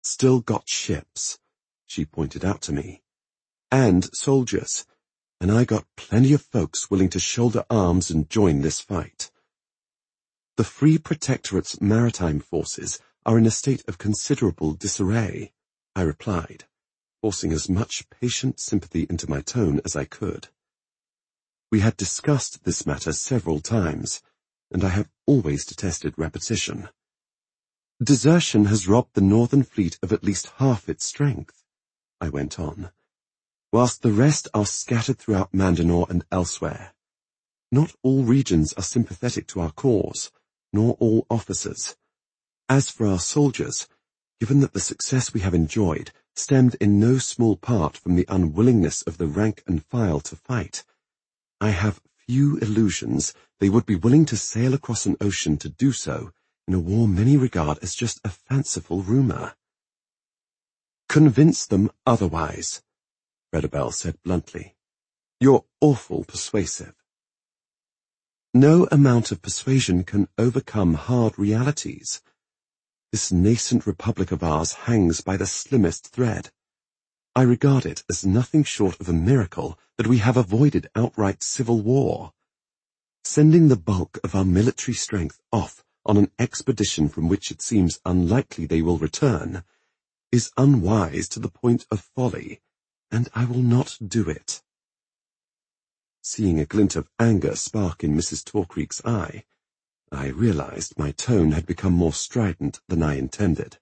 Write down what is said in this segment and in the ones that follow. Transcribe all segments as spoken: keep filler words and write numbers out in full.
still got ships, she pointed out to me, and soldiers, and I got plenty of folks willing to shoulder arms and join this fight. The Free Protectorate's maritime forces are in a state of considerable disarray, I replied, forcing as much patient sympathy into my tone as I could. We had discussed this matter several times, and I have always detested repetition. Desertion has robbed the Northern Fleet of at least half its strength, I went on, whilst the rest are scattered throughout Mandanor and elsewhere. Not all regions are sympathetic to our cause, nor all officers. As for our soldiers, given that the success we have enjoyed stemmed in no small part from the unwillingness of the rank and file to fight, I have few illusions they would be willing to sail across an ocean to do so in a war many regard as just a fanciful rumour. Convince them otherwise, Fredabelle said bluntly. You're awful persuasive. No amount of persuasion can overcome hard realities. This nascent republic of ours hangs by the slimmest thread. I regard it as nothing short of a miracle that we have avoided outright civil war. Sending the bulk of our military strength off on an expedition from which it seems unlikely they will return is unwise to the point of folly, and I will not do it. Seeing a glint of anger spark in Missus Torcreek's eye, I realized my tone had become more strident than I intended.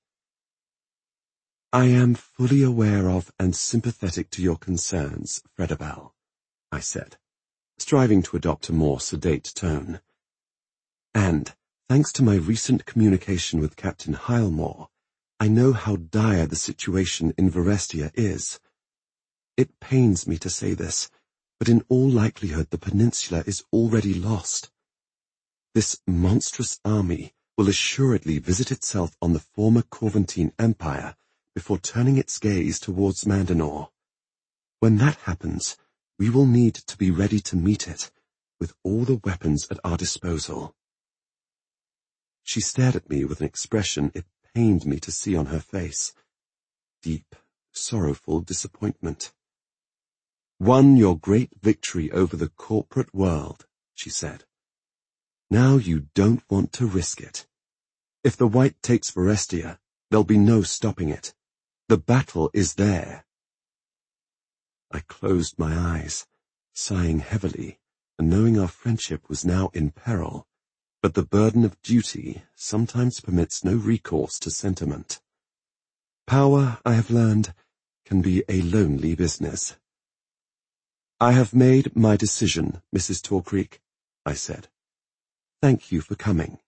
I am fully aware of and sympathetic to your concerns, Fredabelle, I said, striving to adopt a more sedate tone. And, thanks to my recent communication with Captain Hilemore, I know how dire the situation in Varestia is. It pains me to say this, but in all likelihood the peninsula is already lost. This monstrous army will assuredly visit itself on the former Corventine Empire before turning its gaze towards Mandanor. When that happens, we will need to be ready to meet it, with all the weapons at our disposal. She stared at me with an expression it pained me to see on her face. Deep, sorrowful disappointment. Won your great victory over the corporate world, she said. Now you don't want to risk it. If the White takes Varestia, there'll be no stopping it. The battle is there. I closed my eyes, sighing heavily, and knowing our friendship was now in peril, but the burden of duty sometimes permits no recourse to sentiment. Power, I have learned, can be a lonely business. I have made my decision, Missus Torcreek, I said. Thank you for coming.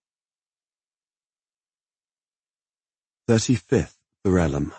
thirty-fifth Varellum.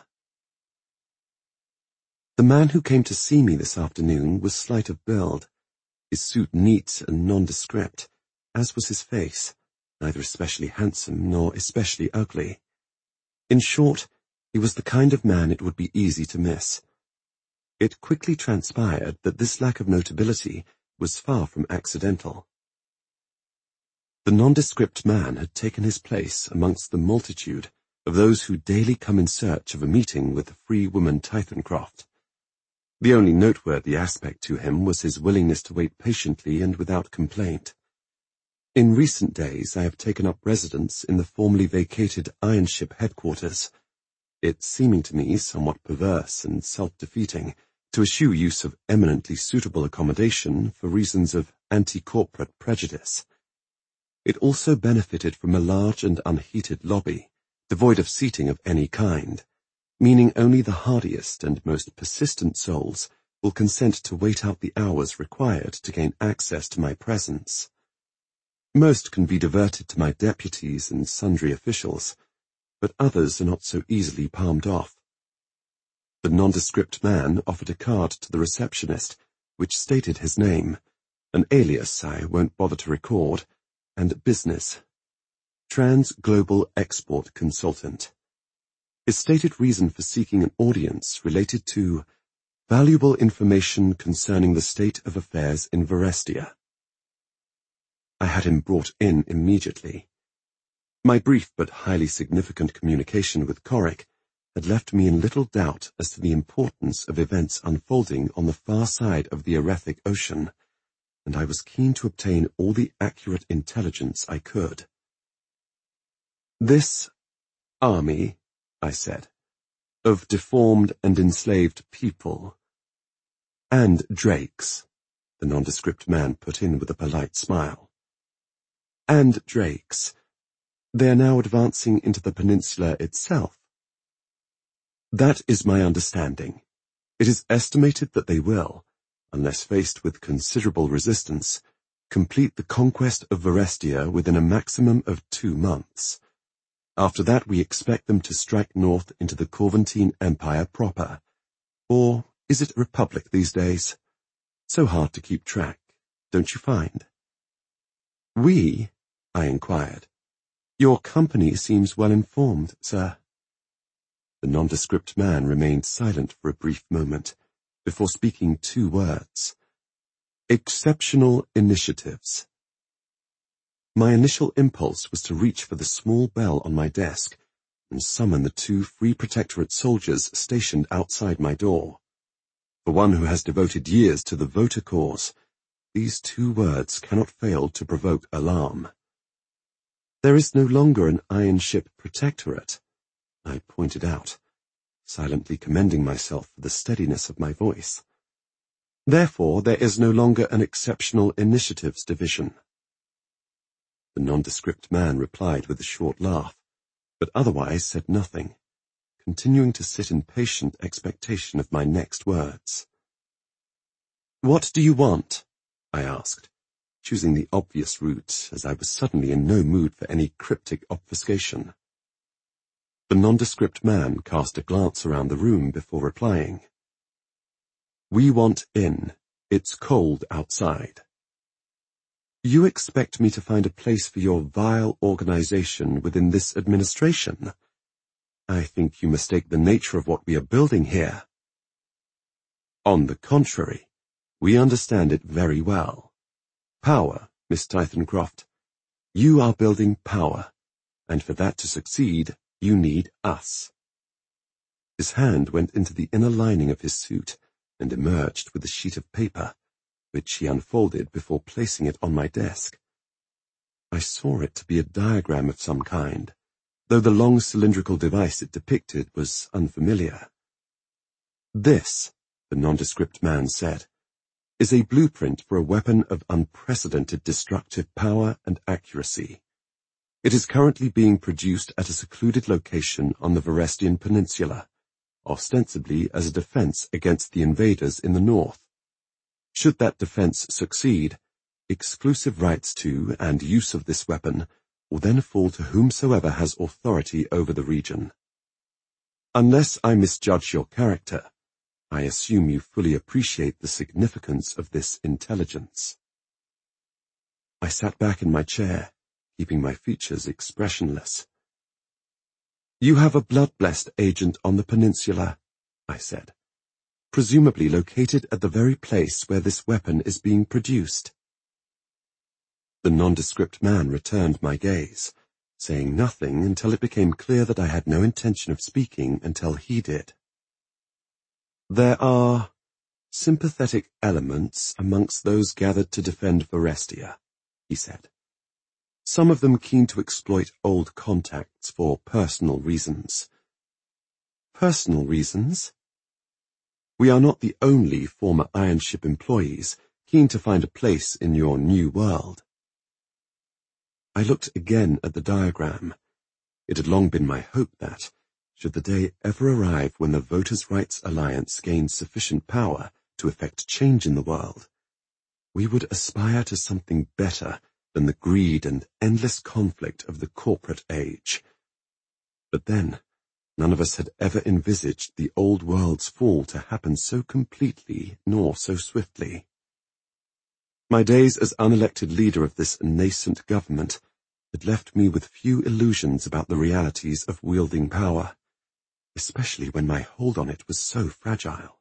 The man who came to see me this afternoon was slight of build, his suit neat and nondescript, as was his face, neither especially handsome nor especially ugly. In short, he was the kind of man it would be easy to miss. It quickly transpired that this lack of notability was far from accidental. The nondescript man had taken his place amongst the multitude of those who daily come in search of a meeting with the free woman Tithencroft. The only noteworthy aspect to him was his willingness to wait patiently and without complaint. In recent days I have taken up residence in the formerly vacated Ironship headquarters, it seeming to me somewhat perverse and self-defeating to eschew use of eminently suitable accommodation for reasons of anti-corporate prejudice. It also benefited from a large and unheated lobby, devoid of seating of any kind, meaning only the hardiest and most persistent souls will consent to wait out the hours required to gain access to my presence. Most can be diverted to my deputies and sundry officials, but others are not so easily palmed off. The nondescript man offered a card to the receptionist, which stated his name, an alias I won't bother to record, and business. Trans-Global Export Consultant. His stated reason for seeking an audience related to valuable information concerning the state of affairs in Varestia. I had him brought in immediately. My brief but highly significant communication with Corrick had left me in little doubt as to the importance of events unfolding on the far side of the Erethic Ocean, and I was keen to obtain all the accurate intelligence I could. This army, I said, of deformed and enslaved people, and Drakes, the nondescript man put in with a polite smile, and Drakes, they are now advancing into the peninsula itself. That is my understanding. It is estimated that they will, unless faced with considerable resistance, complete the conquest of Varestia within a maximum of two months. After that we expect them to strike north into the Corventine Empire proper. Or is it a republic these days? So hard to keep track, don't you find? We? I inquired. Your company seems well informed, sir. The nondescript man remained silent for a brief moment, before speaking two words. Exceptional initiatives. My initial impulse was to reach for the small bell on my desk and summon the two Free Protectorate soldiers stationed outside my door. For one who has devoted years to the voter cause, these two words cannot fail to provoke alarm. There is no longer an iron ship protectorate, I pointed out, silently commending myself for the steadiness of my voice. Therefore, there is no longer an exceptional initiatives division. The nondescript man replied with a short laugh, but otherwise said nothing, continuing to sit in patient expectation of my next words. What do you want? I asked, choosing the obvious route, as I was suddenly in no mood for any cryptic obfuscation. The nondescript man cast a glance around the room before replying. We want in. It's cold outside. You expect me to find a place for your vile organization within this administration? I think you mistake the nature of what we are building here. On the contrary, we understand it very well. Power, Miss Tythencroft. You are building power, and for that to succeed, you need us. His hand went into the inner lining of his suit and emerged with a sheet of paper, which he unfolded before placing it on my desk. I saw it to be a diagram of some kind, though the long cylindrical device it depicted was unfamiliar. This, the nondescript man said, is a blueprint for a weapon of unprecedented destructive power and accuracy. It is currently being produced at a secluded location on the Varestian Peninsula, ostensibly as a defense against the invaders in the north. Should that defense succeed, exclusive rights to and use of this weapon will then fall to whomsoever has authority over the region. Unless I misjudge your character, I assume you fully appreciate the significance of this intelligence. I sat back in my chair, keeping my features expressionless. You have a blood-blessed agent on the peninsula, I said, presumably located at the very place where this weapon is being produced. The nondescript man returned my gaze, saying nothing until it became clear that I had no intention of speaking until he did. There are sympathetic elements amongst those gathered to defend Varestia, he said. Some of them keen to exploit old contacts for personal reasons. Personal reasons? We are not the only former Iron Ship employees keen to find a place in your new world. I looked again at the diagram. It had long been my hope that, should the day ever arrive when the Voters' Rights Alliance gains sufficient power to effect change in the world, we would aspire to something better than the greed and endless conflict of the corporate age. But then, none of us had ever envisaged the old world's fall to happen so completely nor so swiftly. My days as unelected leader of this nascent government had left me with few illusions about the realities of wielding power, especially when my hold on it was so fragile.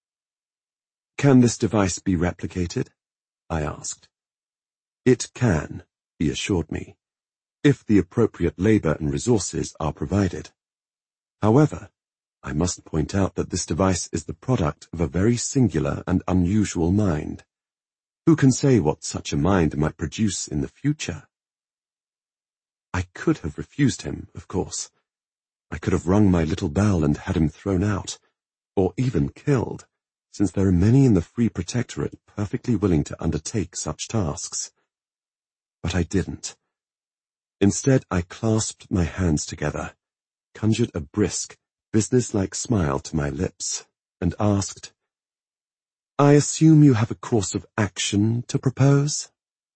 Can this device be replicated? I asked. It can, he assured me, if the appropriate labor and resources are provided. However, I must point out that this device is the product of a very singular and unusual mind. Who can say what such a mind might produce in the future? I could have refused him, of course. I could have rung my little bell and had him thrown out, or even killed, since there are many in the Free Protectorate perfectly willing to undertake such tasks. But I didn't. Instead, I clasped my hands together, conjured a brisk, businesslike smile to my lips, and asked, "I assume you have a course of action to propose?"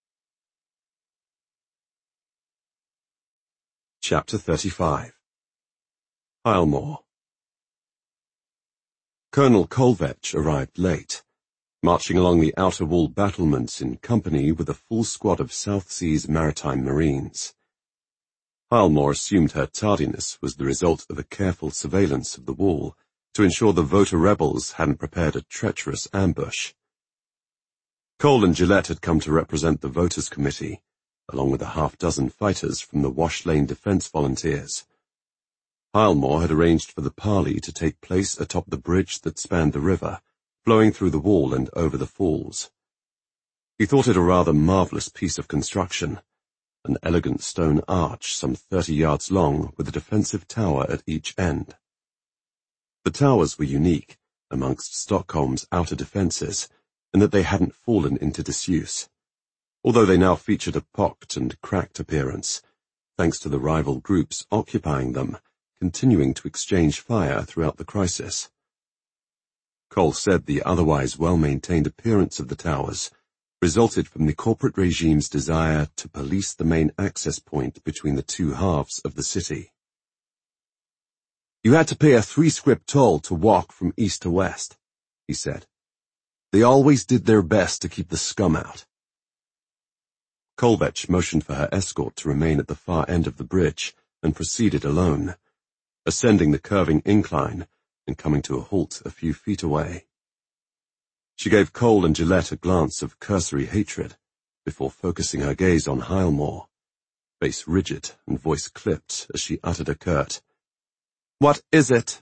Chapter thirty-five. Hialmore. Colonel Kolvetch arrived late, marching along the outer wall battlements in company with a full squad of South Seas Maritime Marines. Hialmore assumed her tardiness was the result of a careful surveillance of the wall to ensure the voter rebels hadn't prepared a treacherous ambush. Cole and Gillette had come to represent the Voters' Committee, along with a half-dozen fighters from the Wash Lane Defence Volunteers. Hialmore had arranged for the parley to take place atop the bridge that spanned the river, flowing through the wall and over the falls. He thought it a rather marvellous piece of construction, an elegant stone arch some thirty yards long with a defensive tower at each end. The towers were unique amongst Stockholm's outer defences in that they hadn't fallen into disuse, although they now featured a pocked and cracked appearance, thanks to the rival groups occupying them, continuing to exchange fire throughout the crisis. Cole said the otherwise well-maintained appearance of the towers resulted from the corporate regime's desire to police the main access point between the two halves of the city. "You had to pay a three-scrip toll to walk from east to west," he said. "They always did their best to keep the scum out." Kolvetch motioned for her escort to remain at the far end of the bridge and proceeded alone, ascending the curving incline and coming to a halt a few feet away. She gave Cole and Gillette a glance of cursory hatred before focusing her gaze on Hialmore, face rigid and voice clipped as she uttered a curt, "What is it?"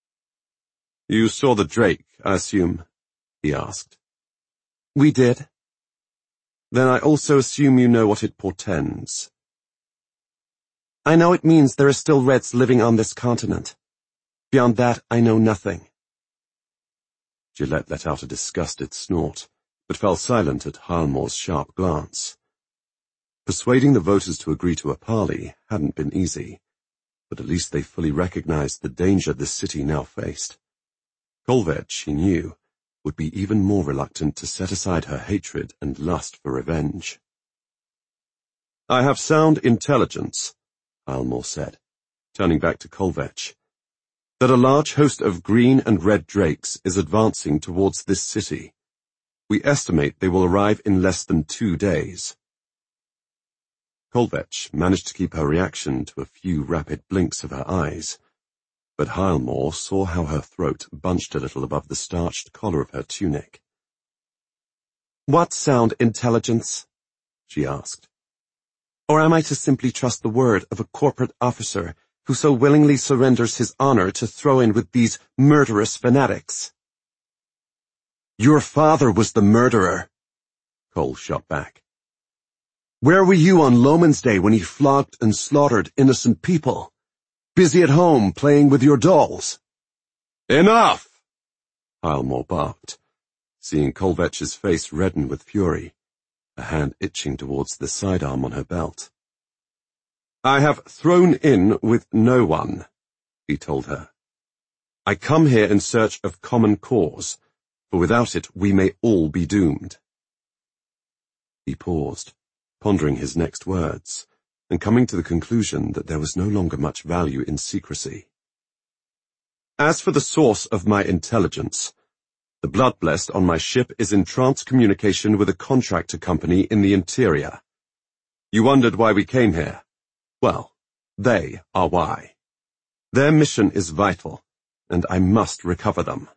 "You saw the Drake, I assume?" he asked. "We did." "Then I also assume you know what it portends." "I know it means there are still Reds living on this continent. Beyond that, I know nothing." Gillette let out a disgusted snort, but fell silent at Hialmore's sharp glance. Persuading the voters to agree to a parley hadn't been easy, but at least they fully recognized the danger the city now faced. Kolvetch, he knew, would be even more reluctant to set aside her hatred and lust for revenge. "I have sound intelligence," Hialmore said, turning back to Kolvetch, "that a large host of green and red drakes is advancing towards this city. We estimate they will arrive in less than two days." Kolvetch managed to keep her reaction to a few rapid blinks of her eyes, but Hialmore saw how her throat bunched a little above the starched collar of her tunic. "What sound intelligence?" she asked. "Or am I to simply trust the word of a corporate officer who so willingly surrenders his honor to throw in with these murderous fanatics?" "Your father was the murderer," Cole shot back. "Where were you on Loman's Day when he flogged and slaughtered innocent people? Busy at home playing with your dolls?" "Enough!" Hialmore barked, seeing Kolvetch's face redden with fury, a hand itching towards the sidearm on her belt. "I have thrown in with no one," he told her. "I come here in search of common cause, for without it we may all be doomed." He paused, pondering his next words, and coming to the conclusion that there was no longer much value in secrecy. "As for the source of my intelligence, the Bloodblessed on my ship is in trance communication with a contractor company in the interior. You wondered why we came here? Well, they are why. Their mission is vital, and I must recover them."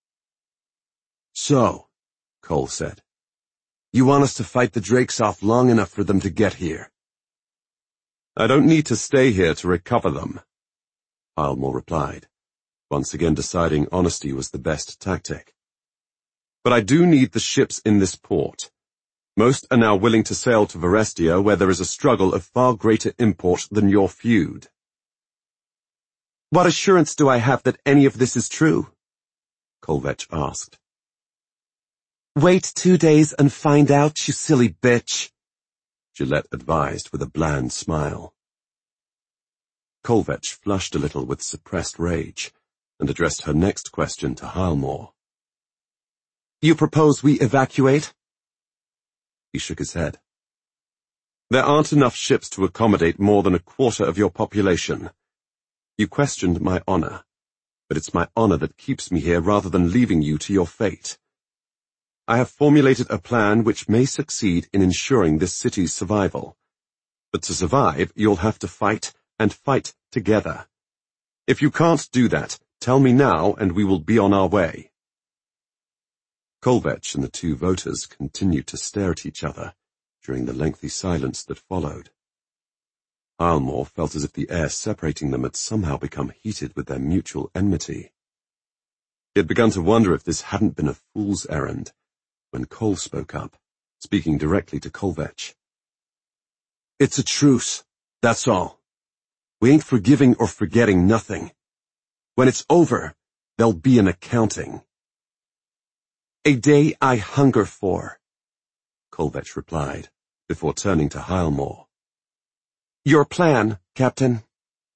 "So," Cole said, "you want us to fight the Drakes off long enough for them to get here?" "I don't need to stay here to recover them," Hialmore replied, once again deciding honesty was the best tactic. But I do need the ships in this port. Most are now willing to sail to Varestia, where there is a struggle of far greater import than your feud. What assurance do I have that any of this is true? Kolvetch asked. Wait two days and find out, you silly bitch, Gillette advised with a bland smile. Kolvetch flushed a little with suppressed rage and addressed her next question to Hialmore. You propose we evacuate? He shook his head. There aren't enough ships to accommodate more than a quarter of your population. You questioned my honor, but it's my honor that keeps me here rather than leaving you to your fate. I have formulated a plan which may succeed in ensuring this city's survival. But to survive, you'll have to fight, and fight together. If you can't do that, tell me now and we will be on our way. Kolvetch and the two voters continued to stare at each other during the lengthy silence that followed. Hialmore felt as if the air separating them had somehow become heated with their mutual enmity. He had begun to wonder if this hadn't been a fool's errand, when Cole spoke up, speaking directly to Kolvetch. It's a truce, that's all. We ain't forgiving or forgetting nothing. When it's over, there'll be an accounting. A day I hunger for, Kolvetch replied, before turning to Hialmore. Your plan, Captain.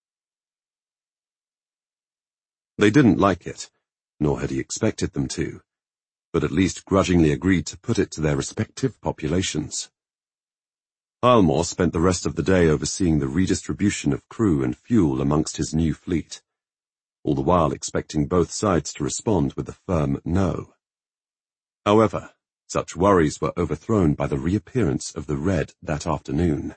They didn't like it, nor had he expected them to, but at least grudgingly agreed to put it to their respective populations. Hialmore spent the rest of the day overseeing the redistribution of crew and fuel amongst his new fleet, all the while expecting both sides to respond with a firm no. However, such worries were overthrown by the reappearance of the Red that afternoon.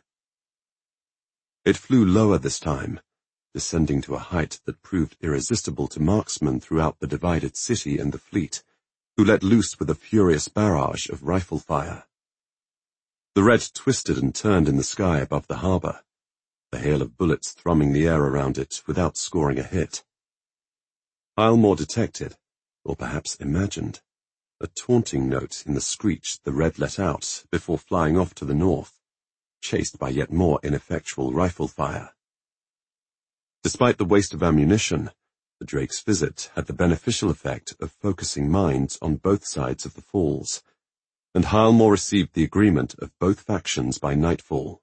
It flew lower this time, descending to a height that proved irresistible to marksmen throughout the divided city and the fleet, who let loose with a furious barrage of rifle fire. The Red twisted and turned in the sky above the harbor, the hail of bullets thrumming the air around it without scoring a hit. Hialmore detected, or perhaps imagined, a taunting note in the screech the Red let out before flying off to the north, chased by yet more ineffectual rifle fire. Despite the waste of ammunition, the Drake's visit had the beneficial effect of focusing minds on both sides of the falls, and Hialmore received the agreement of both factions by nightfall.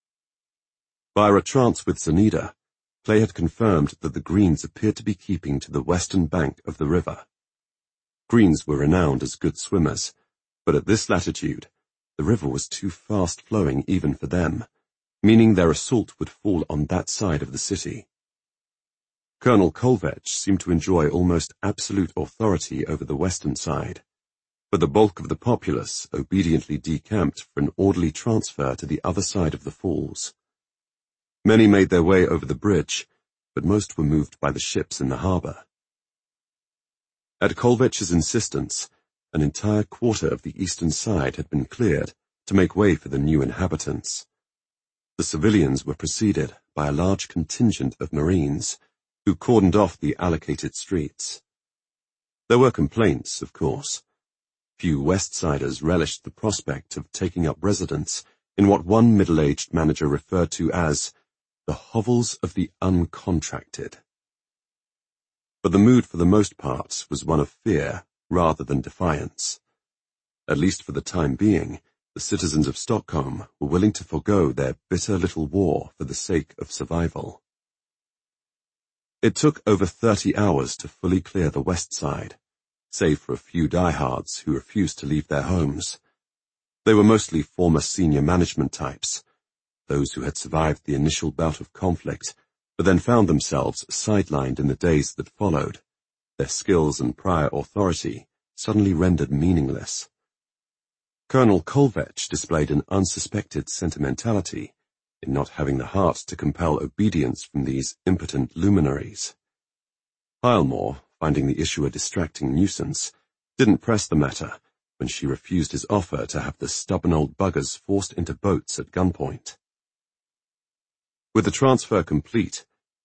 Via a trance with Zanida, Clay had confirmed that the Greens appeared to be keeping to the western bank of the river. Greens were renowned as good swimmers, but at this latitude, the river was too fast-flowing even for them, meaning their assault would fall on that side of the city. Colonel Kolvetch seemed to enjoy almost absolute authority over the western side, but the bulk of the populace obediently decamped for an orderly transfer to the other side of the falls. Many made their way over the bridge, but most were moved by the ships in the harbor. At Kolvetch's insistence, an entire quarter of the eastern side had been cleared to make way for the new inhabitants. The civilians were preceded by a large contingent of Marines, who cordoned off the allocated streets. There were complaints, of course. Few Westsiders relished the prospect of taking up residence in what one middle-aged manager referred to as the hovels of the uncontracted. But the mood for the most part was one of fear rather than defiance. At least for the time being, the citizens of Stockholm were willing to forego their bitter little war for the sake of survival. It took over thirty hours to fully clear the west side, save for a few diehards who refused to leave their homes. They were mostly former senior management types, those who had survived the initial bout of conflict, but then found themselves sidelined in the days that followed, their skills and prior authority suddenly rendered meaningless. Colonel Kolvetch displayed an unsuspected sentimentality in not having the heart to compel obedience from these impotent luminaries. Hialmore, finding the issue a distracting nuisance, didn't press the matter when she refused his offer to have the stubborn old buggers forced into boats at gunpoint. With the transfer complete,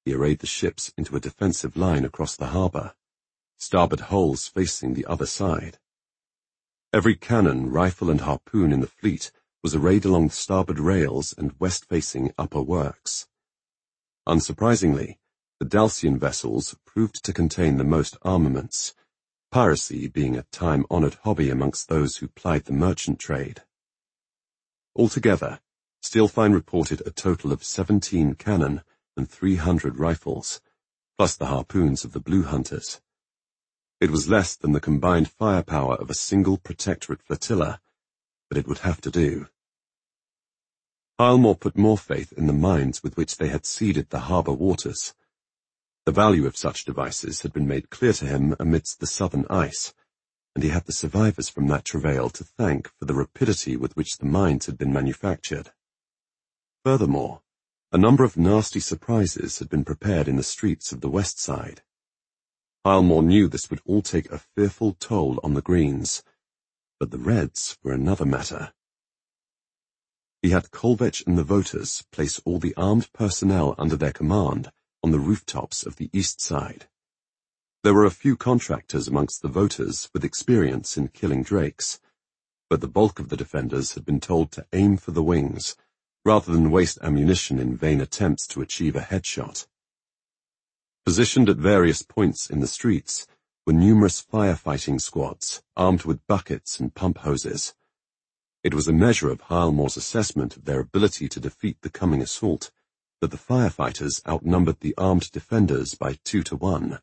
He arrayed the ships into a defensive line across the harbour, starboard hulls facing the other side. Every cannon, rifle and harpoon in the fleet was arrayed along the starboard rails and west-facing upper works. Unsurprisingly, the Dalcian vessels proved to contain the most armaments, piracy being a time-honoured hobby amongst those who plied the merchant trade. Altogether, Steelfine reported a total of seventeen cannon and three hundred rifles, plus the harpoons of the Blue Hunters. It was less than the combined firepower of a single protectorate flotilla, but it would have to do. Hialmore put more faith in the mines with which they had seeded the harbour waters. The value of such devices had been made clear to him amidst the southern ice, and he had the survivors from that travail to thank for the rapidity with which the mines had been manufactured. Furthermore, a number of nasty surprises had been prepared in the streets of the west side. Hialmore knew this would all take a fearful toll on the Greens, but the Reds were another matter. He had Kolvech and the voters place all the armed personnel under their command on the rooftops of the east side. There were a few contractors amongst the voters with experience in killing drakes, but the bulk of the defenders had been told to aim for the wings, rather than waste ammunition in vain attempts to achieve a headshot. Positioned at various points in the streets were numerous firefighting squads, armed with buckets and pump hoses. It was a measure of Hialmore's assessment of their ability to defeat the coming assault that the firefighters outnumbered the armed defenders by two to one.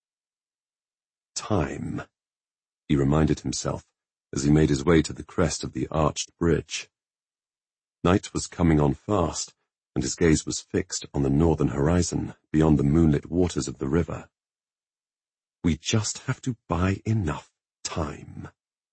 Time, he reminded himself as he made his way to the crest of the arched bridge. Night was coming on fast, and his gaze was fixed on the northern horizon beyond the moonlit waters of the river. We just have to buy enough time.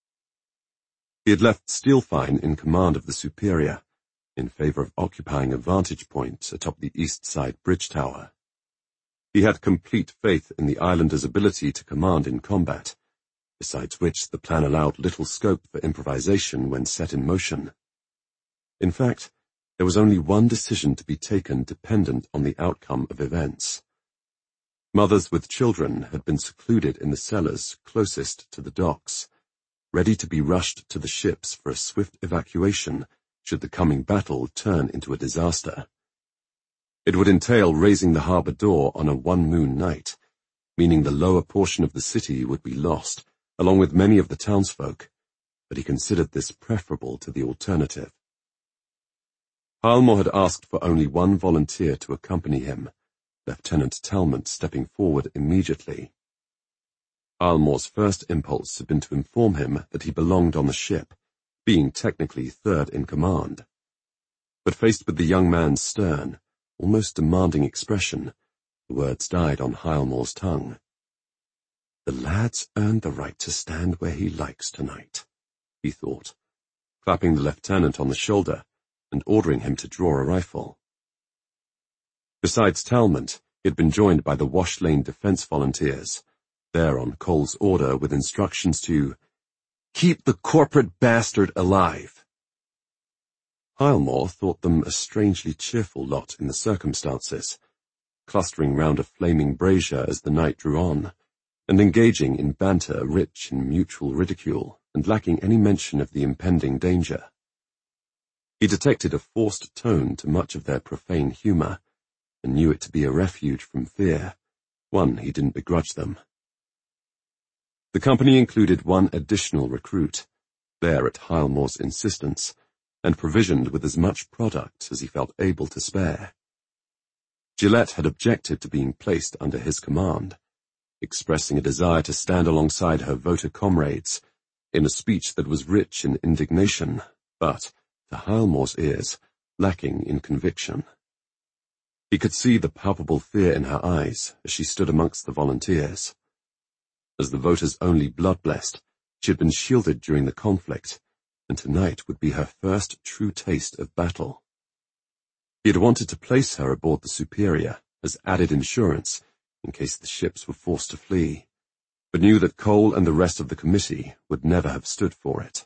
He had left Steelfine in command of the Superior, in favour of occupying a vantage point atop the east side bridge tower. He had complete faith in the islander's ability to command in combat, besides which the plan allowed little scope for improvisation when set in motion. In fact, there was only one decision to be taken dependent on the outcome of events. Mothers with children had been secluded in the cellars closest to the docks, ready to be rushed to the ships for a swift evacuation should the coming battle turn into a disaster. It would entail raising the harbour door on a one-moon night, meaning the lower portion of the city would be lost, along with many of the townsfolk, but he considered this preferable to the alternative. Hialmore had asked for only one volunteer to accompany him, Lieutenant Talmont stepping forward immediately. Hialmore's first impulse had been to inform him that he belonged on the ship, being technically third in command. But faced with the young man's stern, almost demanding expression, the words died on Hialmore's tongue. The lad's earned the right to stand where he likes tonight, he thought, clapping the lieutenant on the shoulder and ordering him to draw a rifle. Besides Talmont, he had been joined by the Wash Lane Defence Volunteers, there on Cole's order with instructions to keep the corporate bastard alive. Hialmore thought them a strangely cheerful lot in the circumstances, clustering round a flaming brazier as the night drew on, and engaging in banter rich in mutual ridicule and lacking any mention of the impending danger. He detected a forced tone to much of their profane humour, and knew it to be a refuge from fear, one he didn't begrudge them. The company included one additional recruit, there at Hialmore's insistence, and provisioned with as much product as he felt able to spare. Gillette had objected to being placed under his command, expressing a desire to stand alongside her voter comrades, in a speech that was rich in indignation, but, to Hialmore's ears, lacking in conviction. He could see the palpable fear in her eyes as she stood amongst the volunteers. As the voters' only blood-blessed, she had been shielded during the conflict, and tonight would be her first true taste of battle. He had wanted to place her aboard the Superior as added insurance in case the ships were forced to flee, but knew that Cole and the rest of the committee would never have stood for it.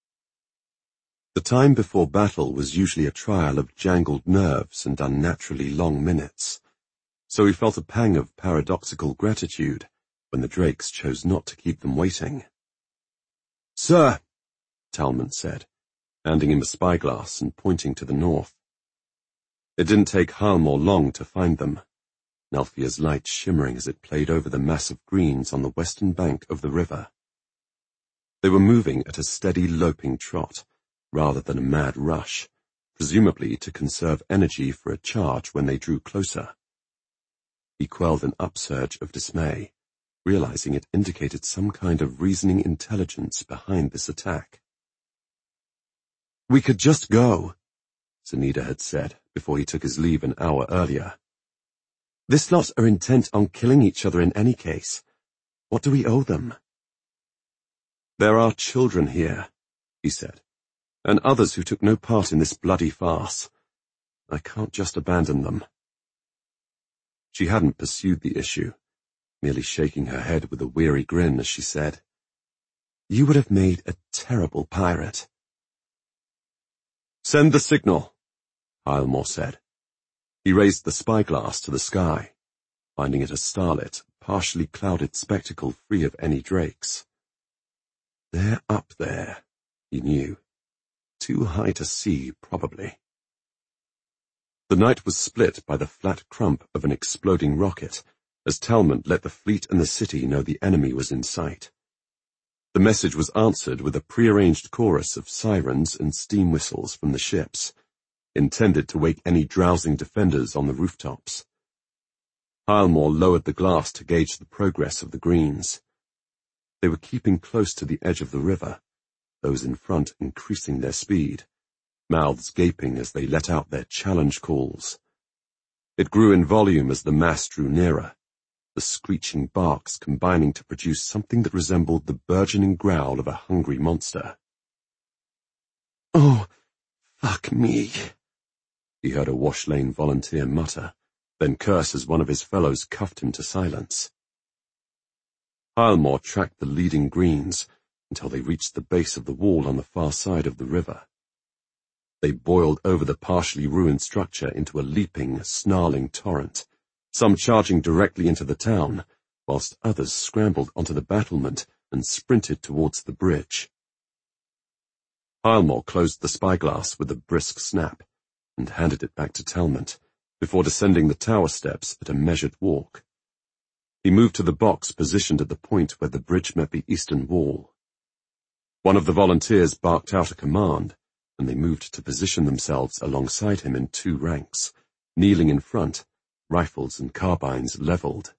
The time before battle was usually a trial of jangled nerves and unnaturally long minutes. So he felt a pang of paradoxical gratitude when the Drakes chose not to keep them waiting. "Sir," Talmont said, handing him a spyglass and pointing to the north. It didn't take Hialmore long to find them, Nelfia's light shimmering as it played over the mass of greens on the western bank of the river. They were moving at a steady loping trot, rather than a mad rush, presumably to conserve energy for a charge when they drew closer. He quelled an upsurge of dismay, realizing it indicated some kind of reasoning intelligence behind this attack. "We could just go," Zenida had said before he took his leave an hour earlier. "This lot are intent on killing each other in any case. What do we owe them?" "There are children here," he said, "and others who took no part in this bloody farce. I can't just abandon them." She hadn't pursued the issue, merely shaking her head with a weary grin as she said, "You would have made a terrible pirate." "Send the signal," Hialmore said. He raised the spyglass to the sky, finding it a starlit, partially clouded spectacle free of any drakes. They're up there, he knew. Too high to see, probably. The night was split by the flat crump of an exploding rocket as Talmont let the fleet and the city know the enemy was in sight. The message was answered with a prearranged chorus of sirens and steam whistles from the ships, intended to wake any drowsing defenders on the rooftops. Hialmore lowered the glass to gauge the progress of the greens. They were keeping close to the edge of the river, those in front increasing their speed, mouths gaping as they let out their challenge calls. It grew in volume as the mass drew nearer, the screeching barks combining to produce something that resembled the burgeoning growl of a hungry monster. "Oh, fuck me," he heard a Wash Lane volunteer mutter, then curse as one of his fellows cuffed him to silence. Hialmore tracked the leading greens until they reached the base of the wall on the far side of the river. They boiled over the partially ruined structure into a leaping, snarling torrent, some charging directly into the town, whilst others scrambled onto the battlement and sprinted towards the bridge. Hialmore closed the spyglass with a brisk snap and handed it back to Talmont, before descending the tower steps at a measured walk. He moved to the box positioned at the point where the bridge met the eastern wall. One of the volunteers barked out a command, and they moved to position themselves alongside him in two ranks, kneeling in front, rifles and carbines leveled.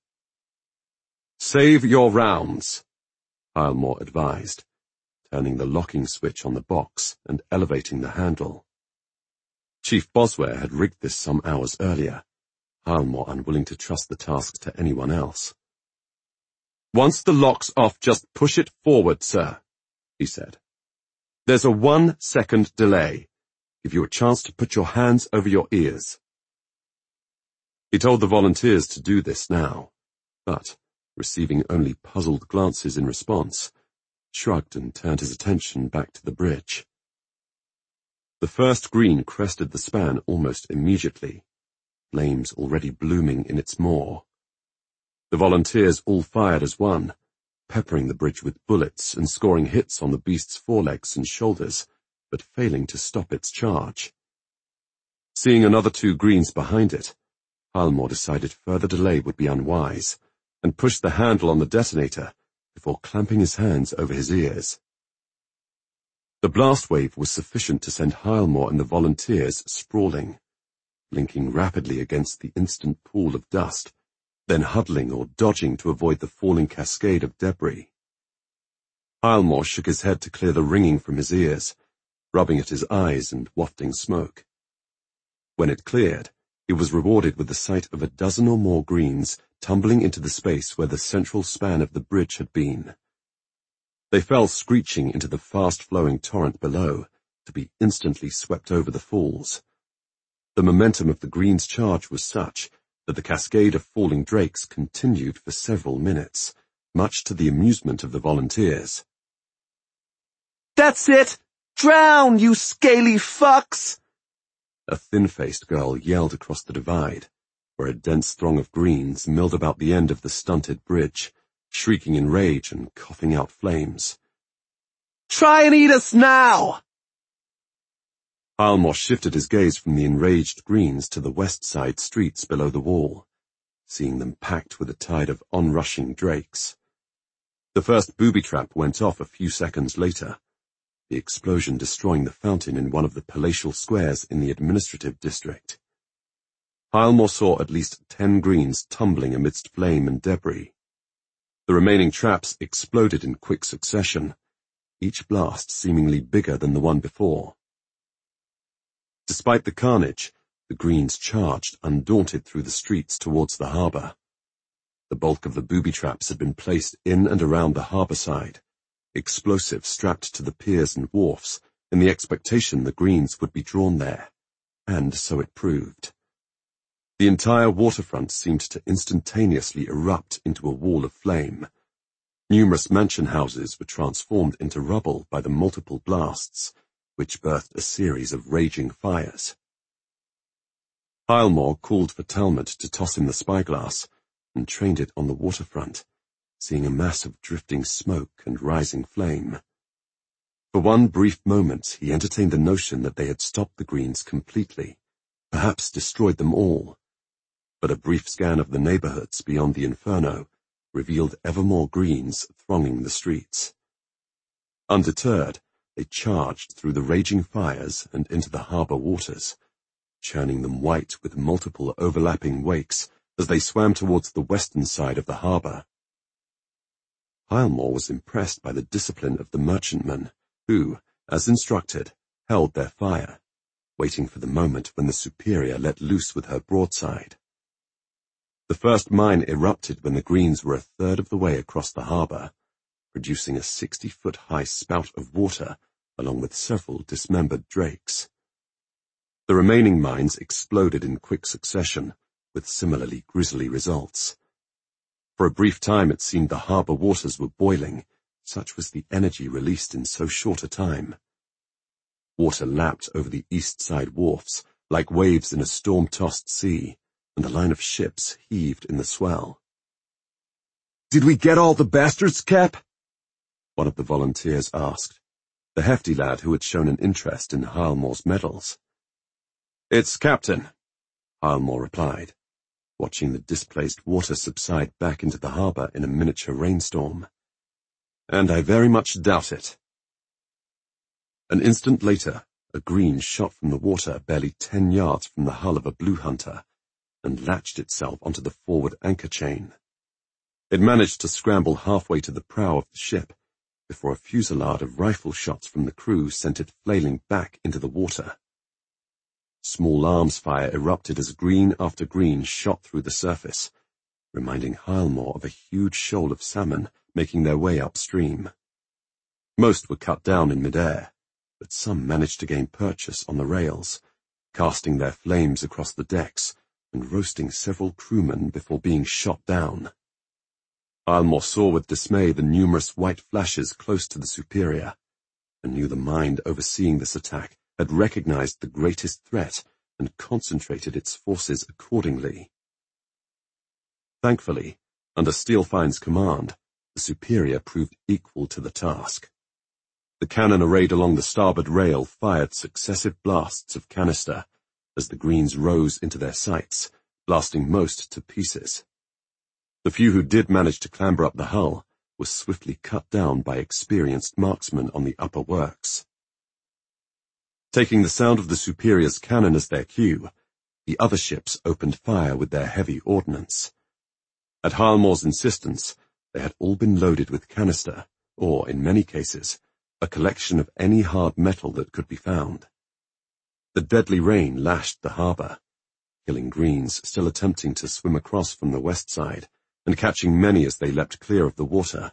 "Save your rounds," Hialmore advised, turning the locking switch on the box and elevating the handle. Chief Bosware had rigged this some hours earlier, Hialmore unwilling to trust the task to anyone else. "Once the lock's off, just push it forward, sir," he said. "There's a one-second delay. Give you a chance to put your hands over your ears." He told the volunteers to do this now, but, receiving only puzzled glances in response, shrugged and turned his attention back to the bridge. The first green crested the span almost immediately, flames already blooming in its maw. The volunteers all fired as one, peppering the bridge with bullets and scoring hits on the beast's forelegs and shoulders, but failing to stop its charge. Seeing another two greens behind it, Hialmore decided further delay would be unwise, and pushed the handle on the detonator before clamping his hands over his ears. The blast wave was sufficient to send Hialmore and the volunteers sprawling, blinking rapidly against the instant pool of dust, then huddling or dodging to avoid the falling cascade of debris. Hialmore shook his head to clear the ringing from his ears, rubbing at his eyes and wafting smoke. When it cleared, he was rewarded with the sight of a dozen or more greens tumbling into the space where the central span of the bridge had been. They fell screeching into the fast-flowing torrent below, to be instantly swept over the falls. The momentum of the greens' charge was such that the cascade of falling drakes continued for several minutes, much to the amusement of the volunteers. "That's it! Drown, you scaly fucks!" A thin-faced girl yelled across the divide, where a dense throng of Greens milled about the end of the stunted bridge, shrieking in rage and coughing out flames. Try and eat us now! Hialmar shifted his gaze from the enraged Greens to the west side streets below the wall, seeing them packed with a tide of onrushing drakes. The first booby trap went off a few seconds later, the explosion destroying the fountain in one of the palatial squares in the administrative district. Hialmar saw at least ten Greens tumbling amidst flame and debris. The remaining traps exploded in quick succession, each blast seemingly bigger than the one before. Despite the carnage, the Greens charged undaunted through the streets towards the harbour. The bulk of the booby traps had been placed in and around the harbour side, explosives strapped to the piers and wharfs in the expectation the Greens would be drawn there, and so it proved. The entire waterfront seemed to instantaneously erupt into a wall of flame. Numerous mansion houses were transformed into rubble by the multiple blasts, which birthed a series of raging fires. Hialmar called for Talmud to toss him the spyglass, and trained it on the waterfront, seeing a mass of drifting smoke and rising flame. For one brief moment he entertained the notion that they had stopped the Greens completely, perhaps destroyed them all. But a brief scan of the neighborhoods beyond the inferno revealed ever more Greens thronging the streets. Undeterred, they charged through the raging fires and into the harbor waters, churning them white with multiple overlapping wakes as they swam towards the western side of the harbor. Hialmar was impressed by the discipline of the merchantmen, who, as instructed, held their fire, waiting for the moment when the Superior let loose with her broadside. The first mine erupted when the Greens were a third of the way across the harbor, producing a sixty-foot-high spout of water along with several dismembered drakes. The remaining mines exploded in quick succession, with similarly grisly results. For a brief time it seemed the harbor waters were boiling, such was the energy released in so short a time. Water lapped over the east side wharfs like waves in a storm-tossed sea, and the line of ships heaved in the swell. Did we get all the bastards, Cap? One of the volunteers asked, the hefty lad who had shown an interest in Hialmar's medals. It's Captain, Hialmar replied, watching the displaced water subside back into the harbor in a miniature rainstorm. And I very much doubt it. An instant later, a Green shot from the water barely ten yards from the hull of a Blue Hunter, and latched itself onto the forward anchor chain. It managed to scramble halfway to the prow of the ship, before a fusillade of rifle shots from the crew sent it flailing back into the water. Small arms fire erupted as Green after Green shot through the surface, reminding Hialmar of a huge shoal of salmon making their way upstream. Most were cut down in midair, but some managed to gain purchase on the rails, casting their flames across the decks and roasting several crewmen before being shot down. Hialmar saw with dismay the numerous white flashes close to the Superior, and knew the mind overseeing this attack had recognized the greatest threat and concentrated its forces accordingly. Thankfully, under Steelfine's command, the Superior proved equal to the task. The cannon arrayed along the starboard rail fired successive blasts of canister as the Greens rose into their sights, blasting most to pieces. The few who did manage to clamber up the hull were swiftly cut down by experienced marksmen on the upper works. Taking the sound of the Superior's cannon as their cue, the other ships opened fire with their heavy ordnance. At Hialmar's insistence, they had all been loaded with canister, or, in many cases, a collection of any hard metal that could be found. The deadly rain lashed the harbor, killing Greens still attempting to swim across from the west side, and catching many as they leapt clear of the water.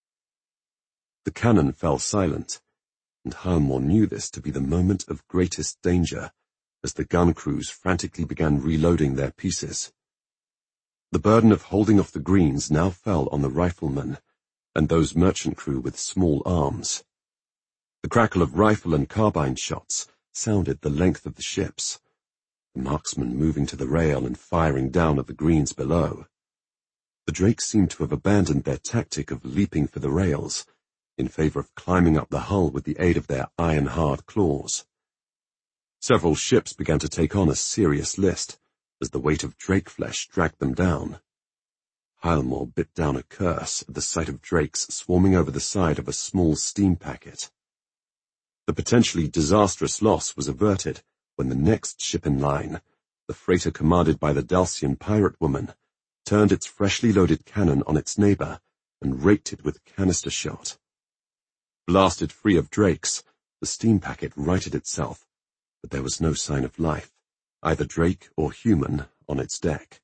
The cannon fell silent, and Hialmar knew this to be the moment of greatest danger, as the gun crews frantically began reloading their pieces. The burden of holding off the Greens now fell on the riflemen, and those merchant crew with small arms. The crackle of rifle and carbine shots sounded the length of the ships, the marksman moving to the rail and firing down at the greens below. The drakes seemed to have abandoned their tactic of leaping for the rails, in favor of climbing up the hull with the aid of their iron-hard claws. Several ships began to take on a serious list, as the weight of drake flesh dragged them down. Hialmore bit down a curse at the sight of drakes swarming over the side of a small steam packet. The potentially disastrous loss was averted when the next ship in line, the freighter commanded by the Dalcian pirate woman, turned its freshly loaded cannon on its neighbor and raked it with canister shot. Blasted free of drakes, the steam packet righted itself, but there was no sign of life, either drake or human, on its deck.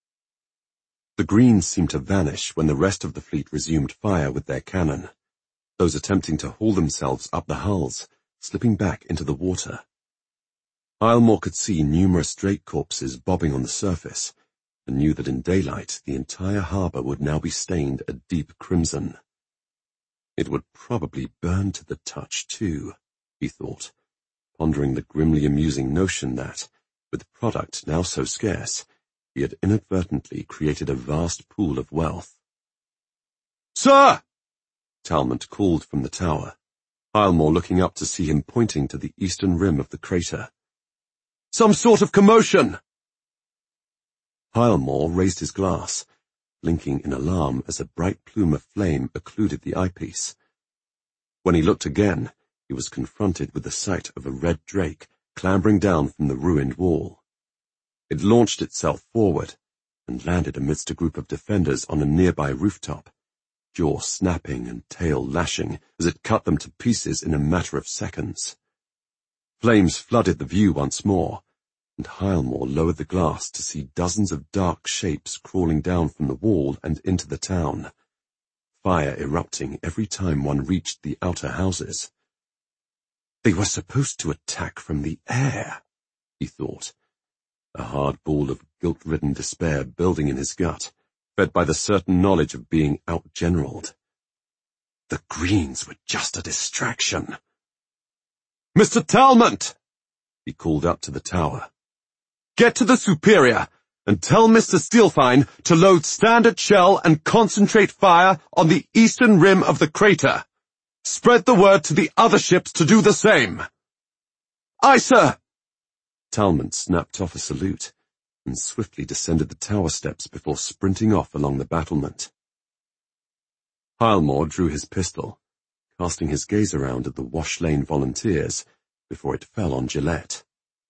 The greens seemed to vanish when the rest of the fleet resumed fire with their cannon, those attempting to haul themselves up the hulls, slipping back into the water. Hialmore could see numerous drake corpses bobbing on the surface, and knew that in daylight the entire harbour would now be stained a deep crimson. It would probably burn to the touch too, he thought, pondering the grimly amusing notion that, with product now so scarce, he had inadvertently created a vast pool of wealth. "Sir!" Talmont called from the tower, Hialmore looking up to see him pointing to the eastern rim of the crater. "Some sort of commotion!" Hialmore raised his glass, blinking in alarm as a bright plume of flame occluded the eyepiece. When he looked again, he was confronted with the sight of a red drake clambering down from the ruined wall. It launched itself forward and landed amidst a group of defenders on a nearby rooftop, jaw snapping and tail lashing as it cut them to pieces in a matter of seconds. Flames flooded the view once more, and Hialmore lowered the glass to see dozens of dark shapes crawling down from the wall and into the town, fire erupting every time one reached the outer houses. They were supposed to attack from the air, he thought, a hard ball of guilt-ridden despair building in his gut, fed by the certain knowledge of being out-generaled. The greens were just a distraction. "Mister Talmont!" he called up to the tower. "Get to the Superior and tell Mister Steelfine to load standard shell and concentrate fire on the eastern rim of the crater. Spread the word to the other ships to do the same." "Aye, sir!" Talmont snapped off a salute and swiftly descended the tower steps before sprinting off along the battlement. Hialmore drew his pistol, casting his gaze around at the Wash Lane volunteers before it fell on Gillette.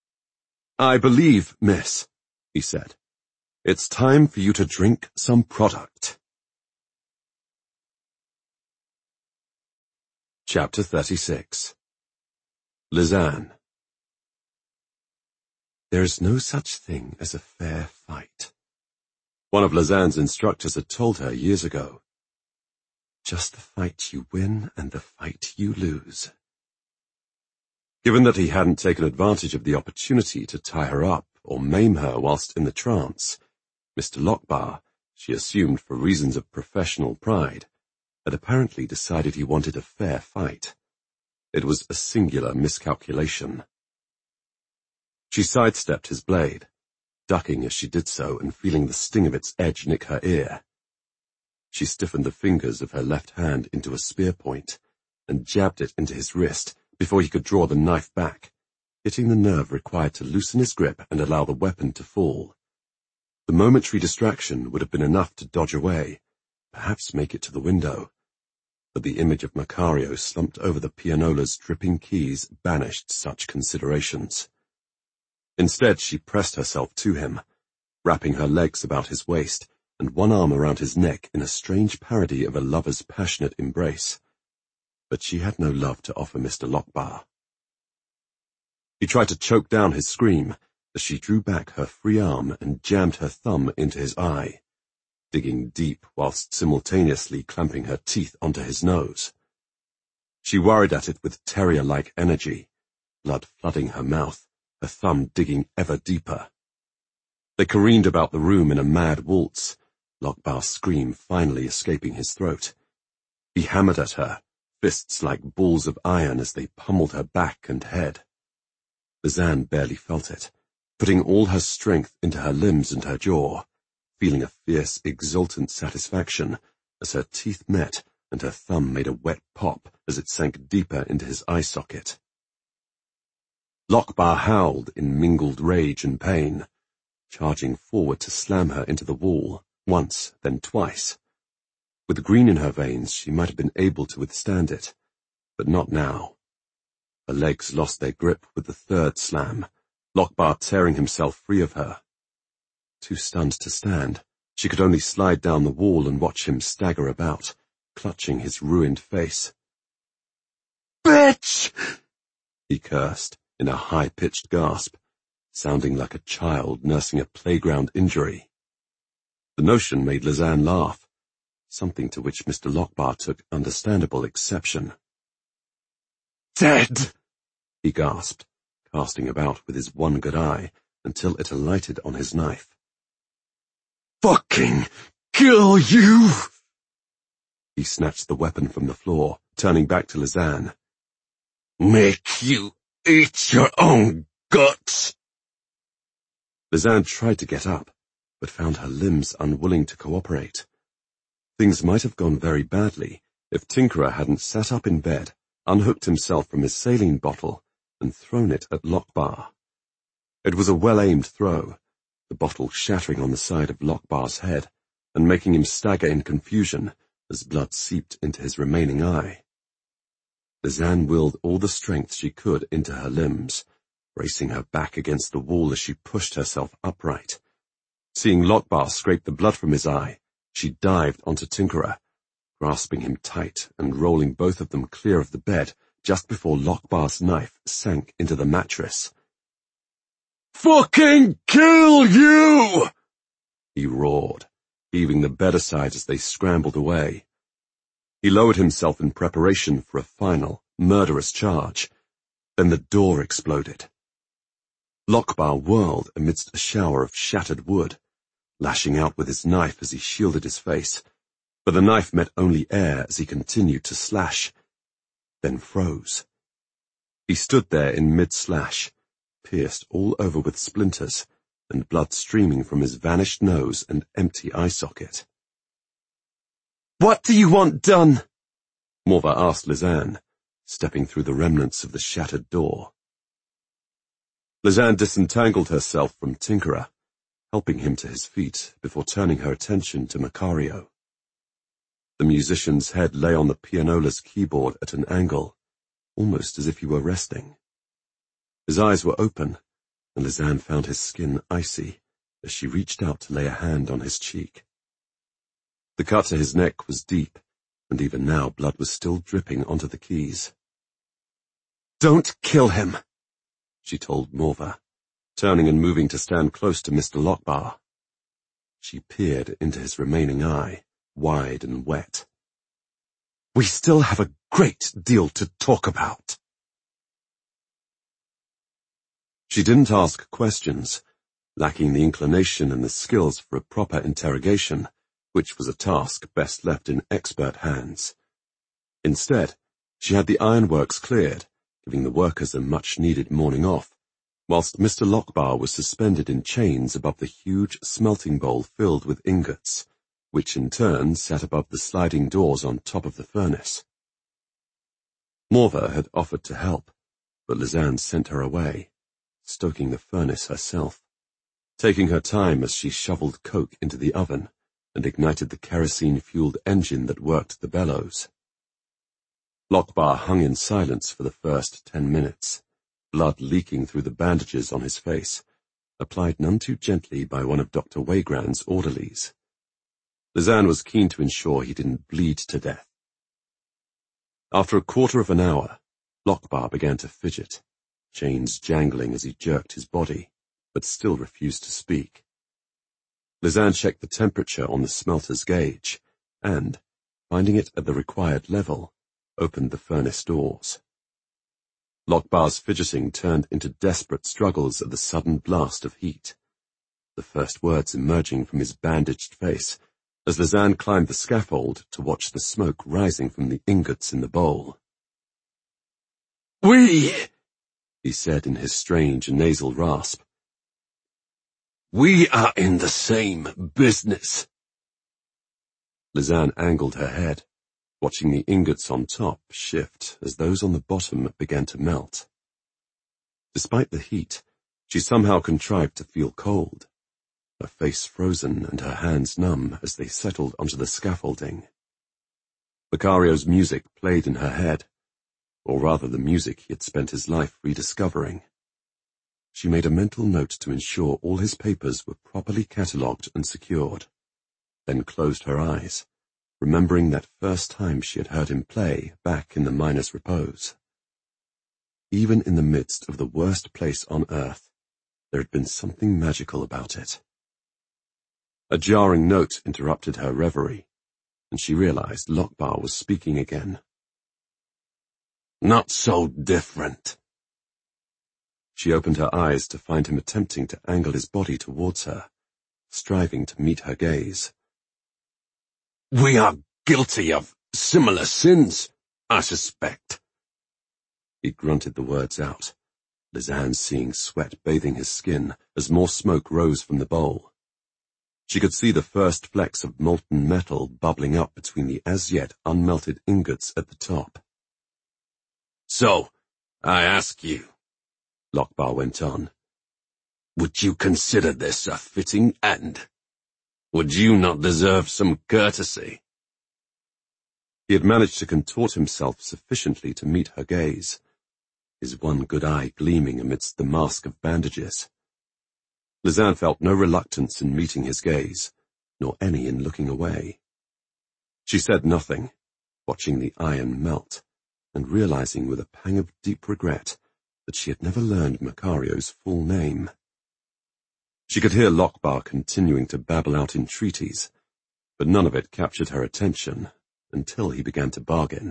"I believe, miss," he said, "it's time for you to drink some product." Chapter thirty-six. Lizanne. There is no such thing as a fair fight. One of Lizanne's instructors had told her years ago. Just the fight you win and the fight you lose. Given that he hadn't taken advantage of the opportunity to tie her up or maim her whilst in the trance, Mister Lockbar, she assumed for reasons of professional pride, had apparently decided he wanted a fair fight. It was a singular miscalculation. She sidestepped his blade, ducking as she did so and feeling the sting of its edge nick her ear. She stiffened the fingers of her left hand into a spear point and jabbed it into his wrist before he could draw the knife back, hitting the nerve required to loosen his grip and allow the weapon to fall. The momentary distraction would have been enough to dodge away, perhaps make it to the window, but the image of Macario slumped over the pianola's dripping keys banished such considerations. Instead, she pressed herself to him, wrapping her legs about his waist and one arm around his neck in a strange parody of a lover's passionate embrace. But she had no love to offer Mister Lockbar. He tried to choke down his scream as she drew back her free arm and jammed her thumb into his eye, digging deep whilst simultaneously clamping her teeth onto his nose. She worried at it with terrier-like energy, blood flooding her mouth, her thumb digging ever deeper. They careened about the room in a mad waltz, Lockbar's scream finally escaping his throat. He hammered at her, fists like balls of iron as they pummeled her back and head. Lizanne barely felt it, putting all her strength into her limbs and her jaw, feeling a fierce, exultant satisfaction as her teeth met and her thumb made a wet pop as it sank deeper into his eye socket. Lokbar howled in mingled rage and pain, charging forward to slam her into the wall, once, then twice. With the green in her veins, she might have been able to withstand it, but not now. Her legs lost their grip with the third slam, Lokbar tearing himself free of her. Too stunned to stand, she could only slide down the wall and watch him stagger about, clutching his ruined face. "Bitch!" he cursed in a high-pitched gasp, sounding like a child nursing a playground injury. The notion made Lizanne laugh, something to which Mister Lokbar took understandable exception. "Dead!" he gasped, casting about with his one good eye until it alighted on his knife. "Fucking kill you!" He snatched the weapon from the floor, turning back to Lizanne. "Make you eat your own guts!" Lizanne tried to get up, but found her limbs unwilling to cooperate. Things might have gone very badly if Tinkerer hadn't sat up in bed, unhooked himself from his saline bottle, and thrown it at Lokbar. It was a well-aimed throw, the bottle shattering on the side of Lokbar's head and making him stagger in confusion as blood seeped into his remaining eye. Lizanne willed all the strength she could into her limbs, bracing her back against the wall as she pushed herself upright. Seeing Lokbar scrape the blood from his eye, she dived onto Tinkerer, grasping him tight and rolling both of them clear of the bed just before Lokbar's knife sank into the mattress. "Fucking kill you!" he roared, heaving the bed aside as they scrambled away. He lowered himself in preparation for a final, murderous charge. Then the door exploded. Lokbar whirled amidst a shower of shattered wood, lashing out with his knife as he shielded his face, but the knife met only air as he continued to slash, then froze. He stood there in mid-slash, pierced all over with splinters, and blood streaming from his vanished nose and empty eye socket. "What do you want done?" Morva asked Lizanne, stepping through the remnants of the shattered door. Lizanne disentangled herself from Tinkerer, helping him to his feet before turning her attention to Macario. The musician's head lay on the pianola's keyboard at an angle, almost as if he were resting. His eyes were open, and Lizanne found his skin icy as she reached out to lay a hand on his cheek. The cut to his neck was deep, and even now blood was still dripping onto the keys. "Don't kill him," she told Morva, turning and moving to stand close to Mister Lokbar. She peered into his remaining eye, wide and wet. "We still have a great deal to talk about." She didn't ask questions, lacking the inclination and the skills for a proper interrogation, which was a task best left in expert hands. Instead, she had the ironworks cleared, giving the workers a much-needed morning off, whilst Mister Lokbar was suspended in chains above the huge smelting bowl filled with ingots, which in turn sat above the sliding doors on top of the furnace. Morva had offered to help, but Lizanne sent her away, stoking the furnace herself, taking her time as she shoveled coke into the oven and ignited the kerosene-fueled engine that worked the bellows. Lokbar hung in silence for the first ten minutes, blood leaking through the bandages on his face, applied none too gently by one of Doctor Wagrand's orderlies. Lizanne was keen to ensure he didn't bleed to death. After a quarter of an hour, Lokbar began to fidget, chains jangling as he jerked his body, but still refused to speak. Lizanne checked the temperature on the smelter's gauge, and, finding it at the required level, opened the furnace doors. Lokbar's fidgeting turned into desperate struggles at the sudden blast of heat, the first words emerging from his bandaged face, as Lizanne climbed the scaffold to watch the smoke rising from the ingots in the bowl. "We," he said in his strange nasal rasp. We are in the same business. Lizanne angled her head, watching the ingots on top shift as those on the bottom began to melt. Despite the heat, she somehow contrived to feel cold, her face frozen and her hands numb as they settled onto the scaffolding. Macario's music played in her head, or rather the music he had spent his life rediscovering. She made a mental note to ensure all his papers were properly catalogued and secured, then closed her eyes, remembering that first time she had heard him play back in the miner's repose. Even in the midst of the worst place on earth, there had been something magical about it. A jarring note interrupted her reverie, and she realized Lokbar was speaking again. Not so different. She opened her eyes to find him attempting to angle his body towards her, striving to meet her gaze. We are guilty of similar sins, I suspect. He grunted the words out, Lizanne seeing sweat bathing his skin as more smoke rose from the bowl. She could see the first flecks of molten metal bubbling up between the as-yet unmelted ingots at the top. So, I ask you, Lokbar went on, would you consider this a fitting end? Would you not deserve some courtesy? He had managed to contort himself sufficiently to meet her gaze, his one good eye gleaming amidst the mask of bandages. Lizanne felt no reluctance in meeting his gaze, nor any in looking away. She said nothing, watching the iron melt, and realizing with a pang of deep regret that she had never learned Macario's full name. She could hear Lokbar continuing to babble out entreaties, but none of it captured her attention until he began to bargain.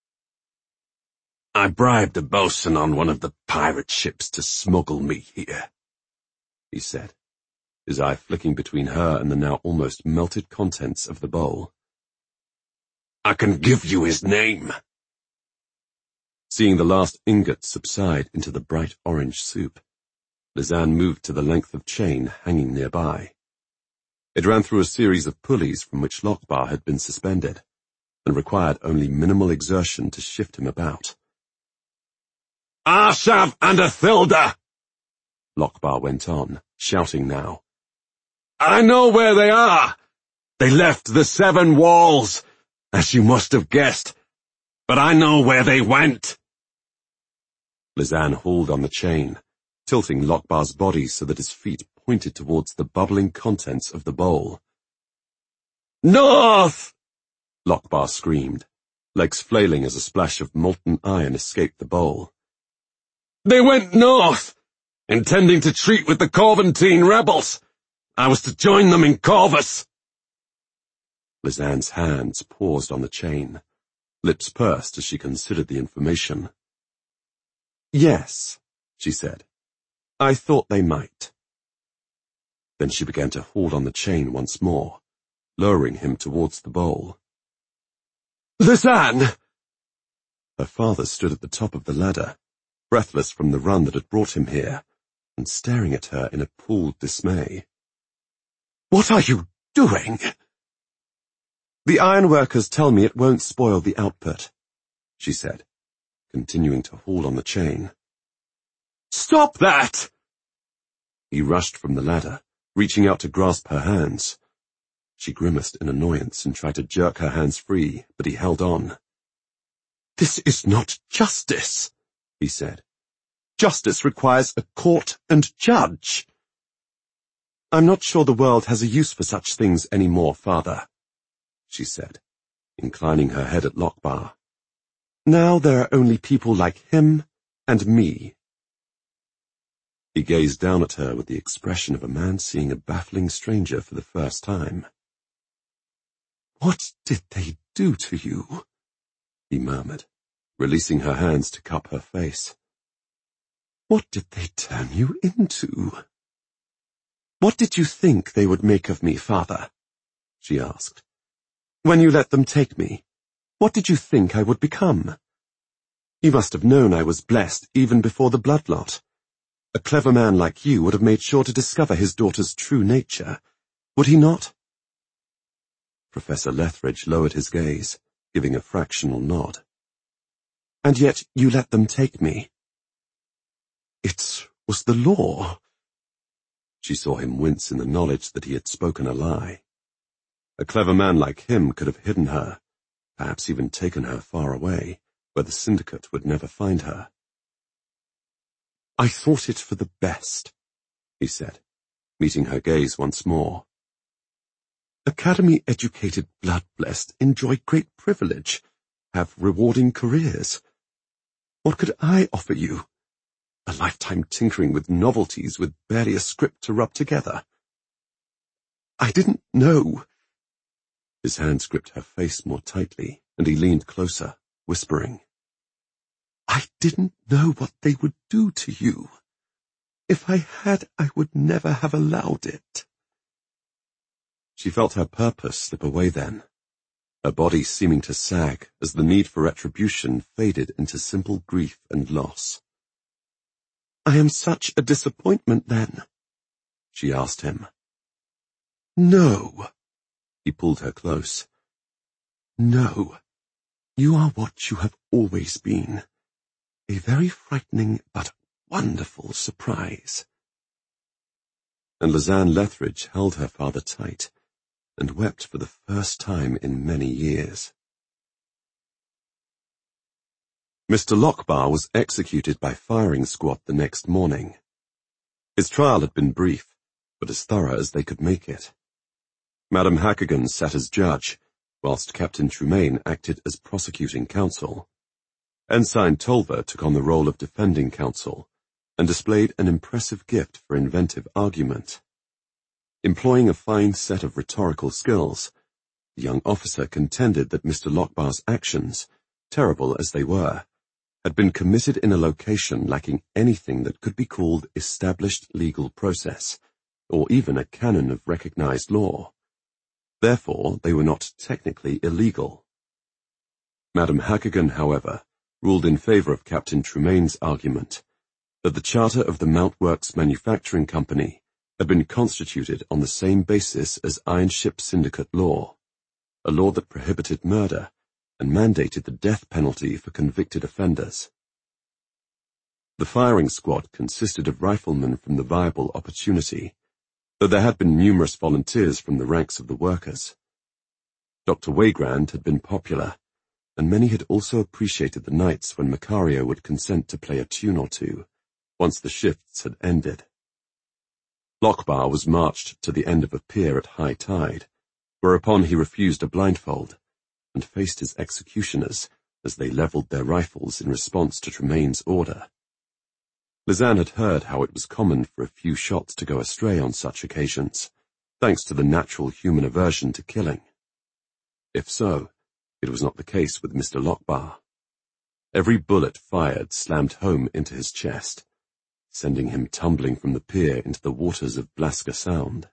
I bribed a bosun on one of the pirate ships to smuggle me here, he said, his eye flicking between her and the now almost melted contents of the bowl. I can give you his name. Seeing the last ingot subside into the bright orange soup, Lizanne moved to the length of chain hanging nearby. It ran through a series of pulleys from which Lokbar had been suspended, and required only minimal exertion to shift him about. Arshav and Athilda, Lokbar went on, shouting now. I know where they are. They left the Seven Walls, as you must have guessed, but I know where they went. Lizanne hauled on the chain, tilting Lokbar's body so that his feet pointed towards the bubbling contents of the bowl. North! Lokbar screamed, legs flailing as a splash of molten iron escaped the bowl. They went north, intending to treat with the Corventine rebels. I was to join them in Corvus. Lizanne's hands paused on the chain, lips pursed as she considered the information. Yes, she said. I thought they might. Then she began to haul on the chain once more, lowering him towards the bowl. Lizanne! Her father stood at the top of the ladder, breathless from the run that had brought him here, and staring at her in appalled dismay. What are you doing? The ironworkers tell me it won't spoil the output, she said, continuing to haul on the chain. Stop that! He rushed from the ladder, reaching out to grasp her hands. She grimaced in annoyance and tried to jerk her hands free, but he held on. This is not justice, he said. Justice requires a court and judge. I'm not sure the world has a use for such things any more, father, she said, inclining her head at Lokbar. Now there are only people like him and me. He gazed down at her with the expression of a man seeing a baffling stranger for the first time. What did they do to you? He murmured, releasing her hands to cup her face. What did they turn you into? What did you think they would make of me, father? She asked. When you let them take me, what did you think I would become? You must have known I was blessed even before the bloodlot. A clever man like you would have made sure to discover his daughter's true nature, would he not? Professor Lethbridge lowered his gaze, giving a fractional nod. And yet you let them take me. It was the law. She saw him wince in the knowledge that he had spoken a lie. A clever man like him could have hidden her, perhaps even taken her far away, where the syndicate would never find her. I thought it for the best, he said, meeting her gaze once more. Academy-educated blood-blessed enjoy great privilege, have rewarding careers. What could I offer you? A lifetime tinkering with novelties with barely a script to rub together. I didn't know. His hands gripped her face more tightly, and he leaned closer, whispering. I didn't know what they would do to you. If I had, I would never have allowed it. She felt her purpose slip away then, her body seeming to sag as the need for retribution faded into simple grief and loss. I am such a disappointment, then? She asked him. No. He pulled her close. No. You are what you have always been. A very frightening but wonderful surprise. And Lisanne Lethbridge held her father tight and wept for the first time in many years. Mister Lockbar was executed by firing squad the next morning. His trial had been brief, but as thorough as they could make it. Madame Hackigan sat as judge, whilst Captain Tremaine acted as prosecuting counsel. Ensign Tolver took on the role of defending counsel, and displayed an impressive gift for inventive argument. Employing a fine set of rhetorical skills, the young officer contended that Mister Lockbar's actions, terrible as they were, had been committed in a location lacking anything that could be called established legal process, or even a canon of recognized law. Therefore, they were not technically illegal. Madame Hackigan, however, ruled in favor of Captain Tremaine's argument that the charter of the Mountworks Manufacturing Company had been constituted on the same basis as Ironship Syndicate law, a law that prohibited murder and mandated the death penalty for convicted offenders. The firing squad consisted of riflemen from the Viable Opportunity, though there had been numerous volunteers from the ranks of the workers. Doctor Waygrand had been popular, and many had also appreciated the nights when Macario would consent to play a tune or two, once the shifts had ended. Lockbar was marched to the end of a pier at high tide, whereupon he refused a blindfold, and faced his executioners as they levelled their rifles in response to Tremaine's order. Lisanne had heard how it was common for a few shots to go astray on such occasions, thanks to the natural human aversion to killing. If so, it was not the case with Mister Lockbar. Every bullet fired slammed home into his chest, sending him tumbling from the pier into the waters of Blasker Sound.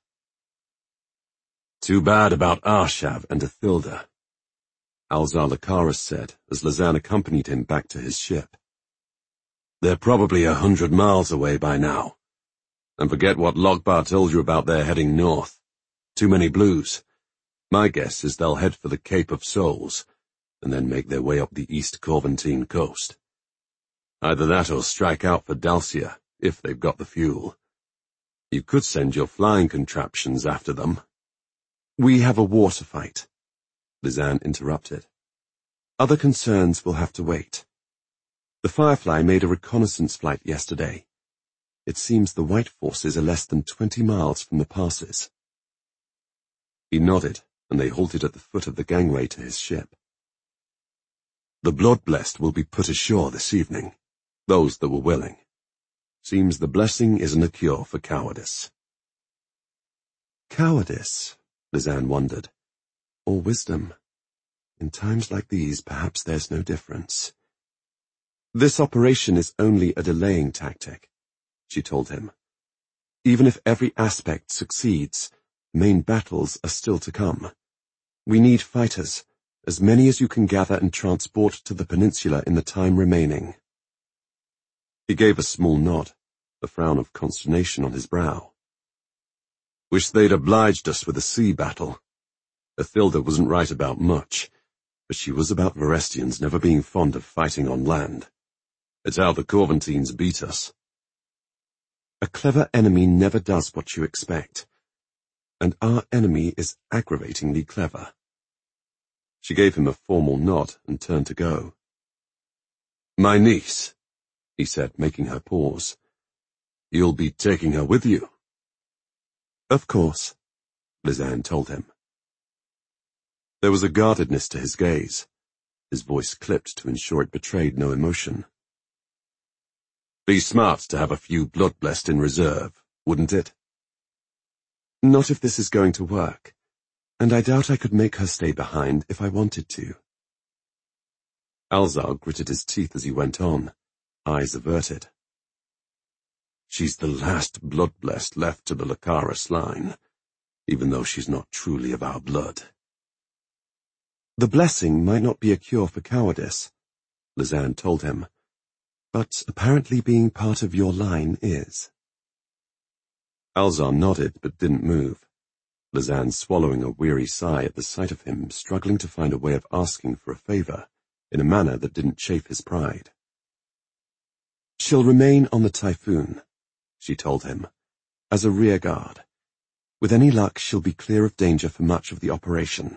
Too bad about Arshav and Athilda, Alzar Lakaris said as Lisanne accompanied him back to his ship. They're probably a hundred miles away by now. And forget what Lockbar told you about their heading north. Too many blues. My guess is they'll head for the Cape of Souls, and then make their way up the East Corventine coast. Either that or strike out for Dalcia, if they've got the fuel. You could send your flying contraptions after them. We have a war to fight, Lisanne interrupted. Other concerns will have to wait. The Firefly made a reconnaissance flight yesterday. It seems the White forces are less than twenty miles from the passes. He nodded, and they halted at the foot of the gangway to his ship. The Blood-Blessed will be put ashore this evening, those that were willing. Seems the blessing isn't a cure for cowardice. Cowardice, Lisanne wondered, or wisdom. In times like these, perhaps there's no difference. This operation is only a delaying tactic, she told him. Even if every aspect succeeds, main battles are still to come. We need fighters, as many as you can gather and transport to the peninsula in the time remaining. He gave a small nod, a frown of consternation on his brow. Wish they'd obliged us with a sea battle. Athilda wasn't right about much, but she was about Verestians never being fond of fighting on land. It's how the Corvantines beat us. A clever enemy never does what you expect, and our enemy is aggravatingly clever. She gave him a formal nod and turned to go. My niece, he said, making her pause. You'll be taking her with you. Of course, Lisanne told him. There was a guardedness to his gaze. His voice clipped to ensure it betrayed no emotion. Be smart to have a few blood-blessed in reserve, wouldn't it? Not if this is going to work, and I doubt I could make her stay behind if I wanted to. Alzar gritted his teeth as he went on, eyes averted. She's the last blood-blessed left to the Lakaris line, even though she's not truly of our blood. The blessing might not be a cure for cowardice, Lisanne told him, but apparently being part of your line is. Alzar nodded but didn't move, Lisanne swallowing a weary sigh at the sight of him struggling to find a way of asking for a favor in a manner that didn't chafe his pride. She'll remain on the Typhoon, she told him, as a rear guard. With any luck, she'll be clear of danger for much of the operation.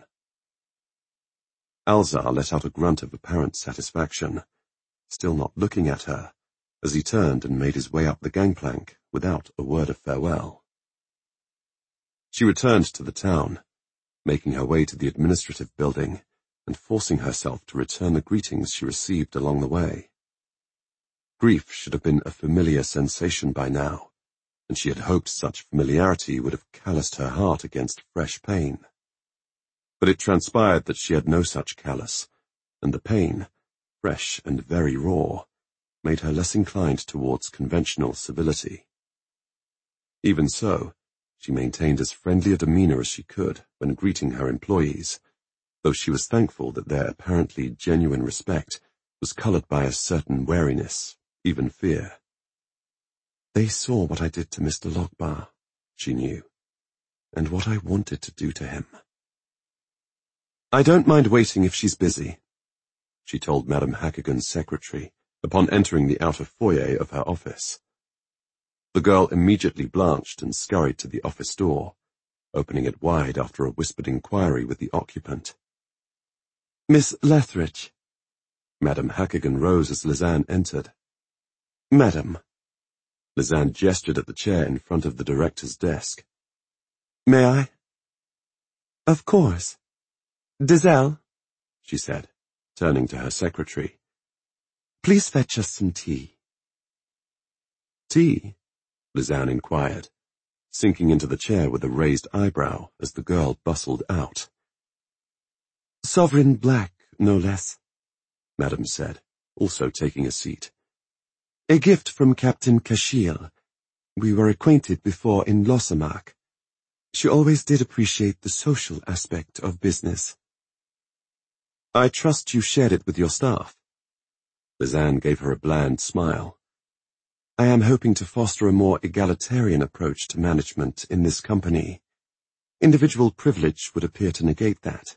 Alzar let out a grunt of apparent satisfaction, still not looking at her, as he turned and made his way up the gangplank without a word of farewell. She returned to the town, making her way to the administrative building and forcing herself to return the greetings she received along the way. Grief should have been a familiar sensation by now, and she had hoped such familiarity would have calloused her heart against fresh pain. But it transpired that she had no such callous, and the pain, fresh and very raw, made her less inclined towards conventional civility. Even so, she maintained as friendly a demeanor as she could when greeting her employees, though she was thankful that their apparently genuine respect was colored by a certain wariness, even fear. They saw what I did to Mister Lokbar, she knew, and what I wanted to do to him. I don't mind waiting if she's busy, she told Madame Hackigan's secretary upon entering the outer foyer of her office. The girl immediately blanched and scurried to the office door, opening it wide after a whispered inquiry with the occupant. Miss Lethbridge. Madame Hackigan rose as Lisanne entered. Madam. Lisanne gestured at the chair in front of the director's desk. May I? Of course. Dizelle, she said, turning to her secretary. Please fetch us some tea. Tea? Lisanne inquired, sinking into the chair with a raised eyebrow as the girl bustled out. Sovereign black, no less, Madame said, also taking a seat. A gift from Captain Kashil. We were acquainted before in Losamak. She always did appreciate the social aspect of business. I trust you shared it with your staff. Lisanne gave her a bland smile. I am hoping to foster a more egalitarian approach to management in this company. Individual privilege would appear to negate that.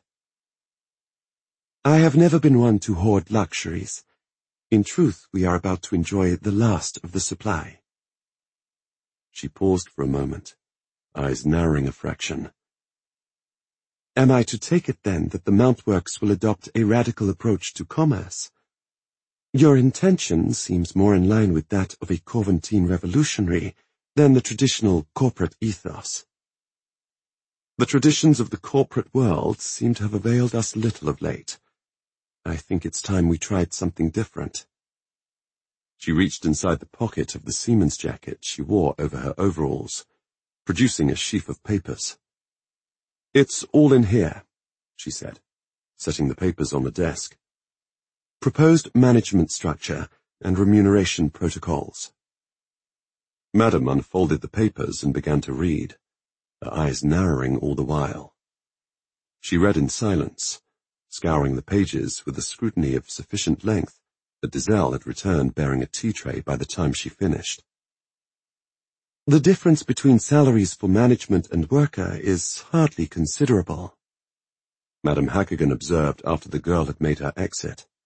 I have never been one to hoard luxuries. In truth, we are about to enjoy the last of the supply. She paused for a moment, eyes narrowing a fraction. Am I to take it then that the Mountworks will adopt a radical approach to commerce? Your intention seems more in line with that of a Corvantine revolutionary than the traditional corporate ethos. The traditions of the corporate world seem to have availed us little of late. I think it's time we tried something different. She reached inside the pocket of the seaman's jacket she wore over her overalls, producing a sheaf of papers. It's all in here, she said, setting the papers on the desk. Proposed management structure and remuneration protocols. Madame unfolded the papers and began to read, her eyes narrowing all the while. She read in silence, scouring the pages with a scrutiny of sufficient length that Dizelle had returned bearing a tea tray by the time she finished. The difference between salaries for management and worker is hardly considerable. Madam Hackigan observed after the girl had made her exit.